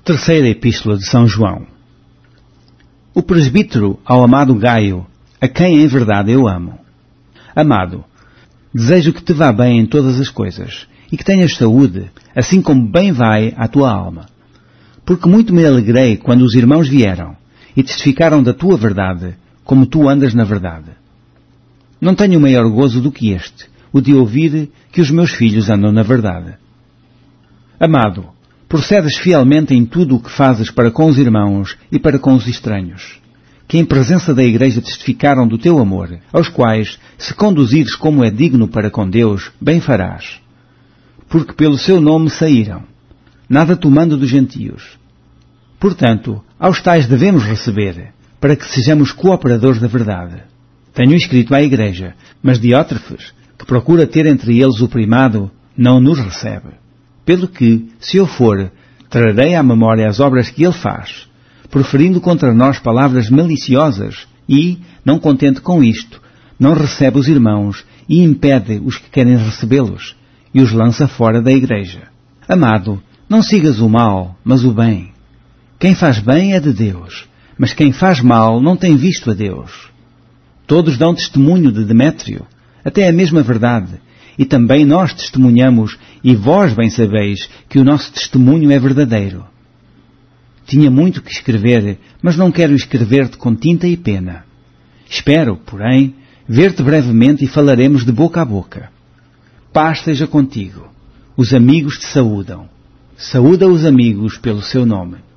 Terceira Epístola de São João. O presbítero ao amado Gaio, a quem em verdade eu amo. Amado, desejo que te vá bem em todas as coisas, e que tenhas saúde, assim como bem vai à tua alma. Porque muito me alegrei quando os irmãos vieram, e testificaram da tua verdade, como tu andas na verdade. Não tenho maior gozo do que este, o de ouvir que os meus filhos andam na verdade. Amado, procedes fielmente em tudo o que fazes para com os irmãos e para com os estranhos, que em presença da Igreja testificaram do teu amor, aos quais, se conduzires como é digno para com Deus, bem farás. Porque pelo seu nome saíram, nada tomando dos gentios. Portanto, aos tais devemos receber, para que sejamos cooperadores da verdade. Tenho escrito à Igreja, mas Diótrefes, que procura ter entre eles o primado, não nos recebe. Pelo que, se eu for, trarei à memória as obras que ele faz, proferindo contra nós palavras maliciosas e, não contente com isto, não recebe os irmãos e impede os que querem recebê-los e os lança fora da Igreja. Amado, não sigas o mal, mas o bem. Quem faz bem é de Deus, mas quem faz mal não tem visto a Deus. Todos dão testemunho de Demétrio, até a mesma verdade, e também nós testemunhamos, e vós bem sabeis que o nosso testemunho é verdadeiro. Tinha muito que escrever, mas não quero escrever-te com tinta e pena. Espero, porém, ver-te brevemente e falaremos de boca a boca. Paz seja contigo. Os amigos te saúdam. Saúda os amigos pelo seu nome.